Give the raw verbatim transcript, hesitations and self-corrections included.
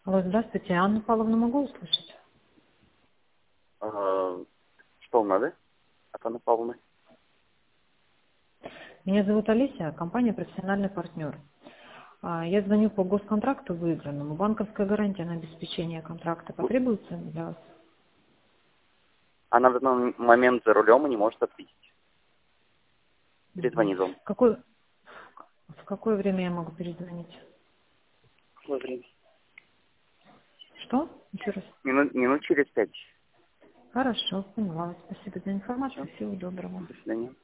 Алло, здравствуйте. Анну Павловну могу услышать? А, что вам надо от Анны Павловны? Меня зовут Олеся, компания «Профессиональный партнер». А, Я звоню по госконтракту выигранному. Банковская гарантия на обеспечение контракта Вы- потребуется для вас? Она в данный момент за рулем и не может ответить. Мгм. Перезвонит вам. В какое, в какое время я могу перезвонить? Какое время? Что? Еще раз. Минут, минут через пять. Хорошо, поняла. Спасибо за Все. информацию. Всего доброго. До свидания.